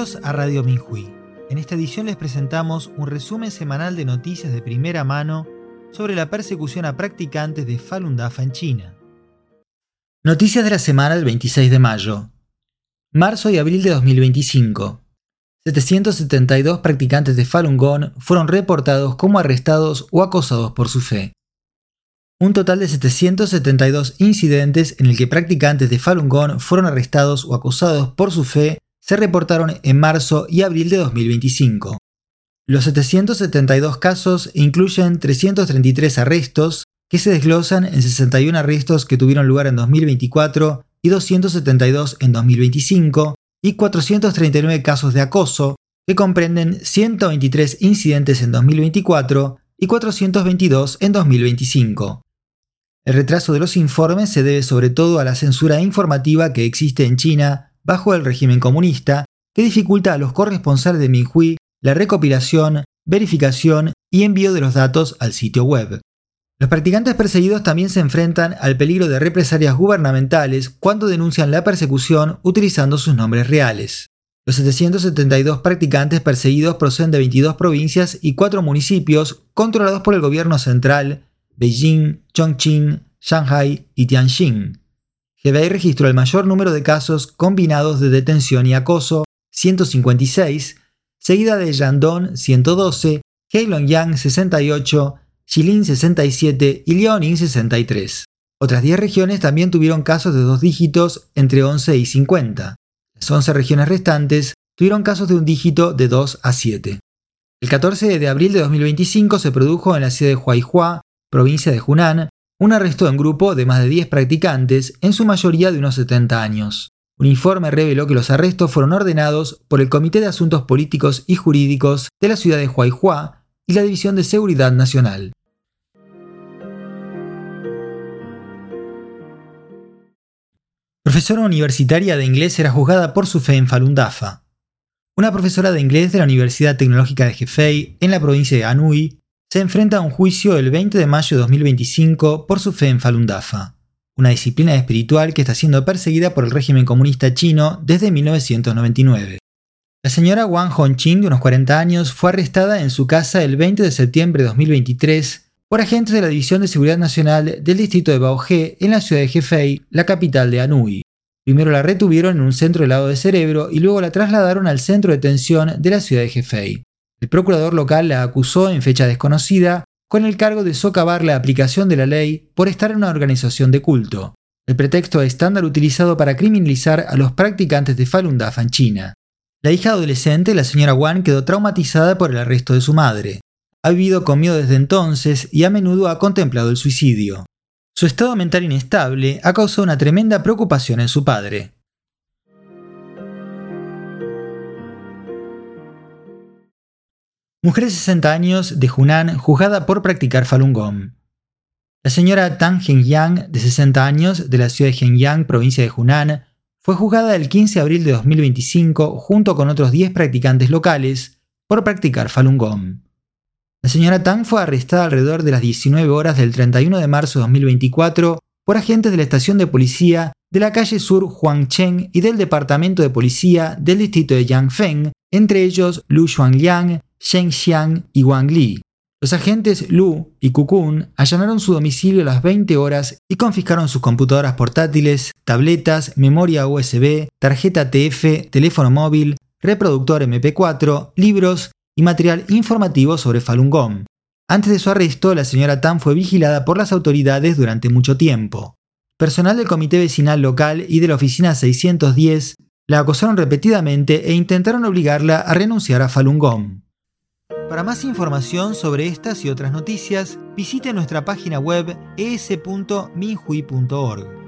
Bienvenidos a Radio Minhui. En esta edición les presentamos un resumen semanal de noticias de primera mano sobre la persecución a practicantes de Falun Dafa en China. Noticias de la semana del 26 de mayo. Marzo y abril de 2025. 772 practicantes de Falun Gong fueron reportados como arrestados o acosados por su fe. Un total de 772 incidentes en el que practicantes de Falun Gong fueron arrestados o acosados por su fe se reportaron en marzo y abril de 2025. Los 772 casos incluyen 333 arrestos, que se desglosan en 61 arrestos que tuvieron lugar en 2024 y 272 en 2025, y 439 casos de acoso, que comprenden 123 incidentes en 2024 y 422 en 2025. El retraso de los informes se debe sobre todo a la censura informativa que existe en China bajo el régimen comunista, que dificulta a los corresponsales de Minhui la recopilación, verificación y envío de los datos al sitio web. Los practicantes perseguidos también se enfrentan al peligro de represalias gubernamentales cuando denuncian la persecución utilizando sus nombres reales. Los 772 practicantes perseguidos proceden de 22 provincias y 4 municipios controlados por el gobierno central: Beijing, Chongqing, Shanghai y Tianjin. Hebei registró el mayor número de casos combinados de detención y acoso, 156, seguida de Shandong, 112, Heilongjiang, 68, Jilin, 67 y Liaoning, 63. Otras 10 regiones también tuvieron casos de 2 dígitos entre 11 y 50. Las 11 regiones restantes tuvieron casos de un dígito de 2 a 7. El 14 de abril de 2025 se produjo en la ciudad de Huaihua, provincia de Hunan, un arresto en grupo de más de 10 practicantes, en su mayoría de unos 70 años. Un informe reveló que los arrestos fueron ordenados por el Comité de Asuntos Políticos y Jurídicos de la ciudad de Huaihua y la División de Seguridad Nacional. Profesora universitaria de inglés era juzgada por su fe en Falun Dafa. Una profesora de inglés de la Universidad Tecnológica de Hefei, en la provincia de Anhui, se enfrenta a un juicio el 20 de mayo de 2025 por su fe en Falun Dafa, una disciplina espiritual que está siendo perseguida por el régimen comunista chino desde 1999. La señora Wang Hongqing, de unos 40 años, fue arrestada en su casa el 20 de septiembre de 2023 por agentes de la División de Seguridad Nacional del distrito de Baohe en la ciudad de Hefei, la capital de Anhui. Primero la retuvieron en un centro de lavado de cerebro y luego la trasladaron al centro de detención de la ciudad de Hefei. El procurador local la acusó en fecha desconocida con el cargo de socavar la aplicación de la ley por estar en una organización de culto, el pretexto estándar utilizado para criminalizar a los practicantes de Falun Dafa en China. La hija adolescente, la señora Wang, quedó traumatizada por el arresto de su madre. Ha vivido con miedo desde entonces y a menudo ha contemplado el suicidio. Su estado mental inestable ha causado una tremenda preocupación en su padre. Mujer de 60 años de Hunan juzgada por practicar Falun Gong. La señora Tang Hengyang, de 60 años, de la ciudad de Hengyang, provincia de Hunan, fue juzgada el 15 de abril de 2025 junto con otros 10 practicantes locales por practicar Falun Gong. La señora Tang fue arrestada alrededor de las 19 horas del 31 de marzo de 2024 por agentes de la estación de policía de la calle Sur Huangcheng y del departamento de policía del distrito de Yangfeng, entre ellos Lu Xuanliang, Shen Xiang y Wang Li. Los agentes Lu y Kukun allanaron su domicilio a las 20 horas y confiscaron sus computadoras portátiles, tabletas, memoria USB, tarjeta TF, teléfono móvil, reproductor MP4, libros y material informativo sobre Falun Gong. Antes de su arresto, la señora Tan fue vigilada por las autoridades durante mucho tiempo. Personal del comité vecinal local y de la oficina 610 la acosaron repetidamente e intentaron obligarla a renunciar a Falun Gong. Para más información sobre estas y otras noticias, visite nuestra página web es.minhui.org.